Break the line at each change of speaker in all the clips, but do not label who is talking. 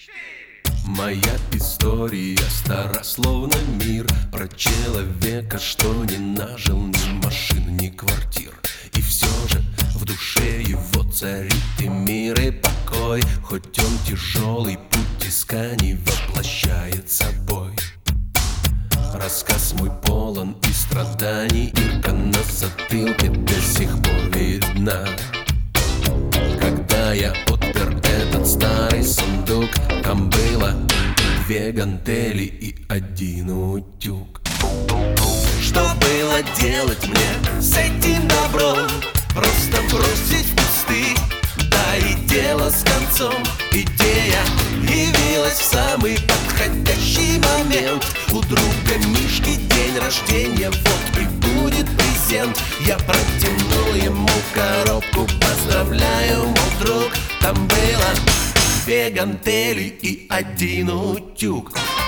Моя история стара, словно мир, про человека, что не нажил ни машин, ни квартир. И все же в душе его царит и мир, и покой, хоть он тяжелый путь исканий воплощает собой. Рассказ мой полон и страданий, ирка на затылке до сих пор видна. Когда я отпер этот старый сундук, там было 2 гантели и 1 утюг. Что было делать мне с этим добром? Просто бросить в кусты, да и дело с концом. Идея явилась в самый подходящий момент. У друга Мишки день рождения, вот и будет презент. Я протянул ему коробку, поздравляю, мой друг. Там было 2 гантели и 1 утюг.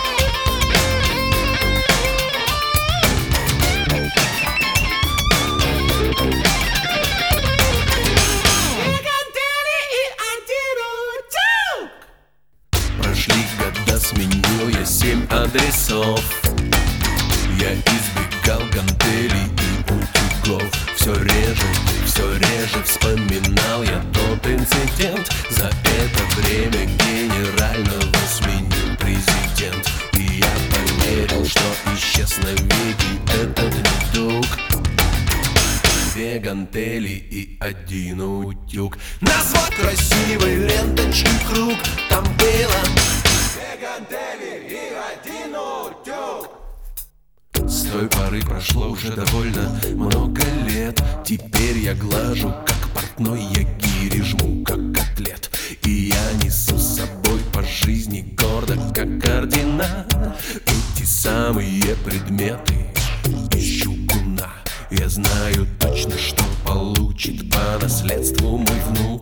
Прошли года, сменил я 7 адресов. Я избегал гантелей и утюгов. Все реже вспоминал я тот инцидент. За это время генерального сменил президент. И я поверил, что исчез навеки этот недуг. 2 гантели и 1 утюг. Назвать красивый ленточный круг. Там было 2 гантели и 1 утюг. С той поры прошло уже довольно много лет. Теперь я глажу, как портной, я гири жму, как котлет. И я несу с собой по жизни гордо, как ордена, эти самые предметы из чугуна. Я знаю точно, что получит по наследству мой внук.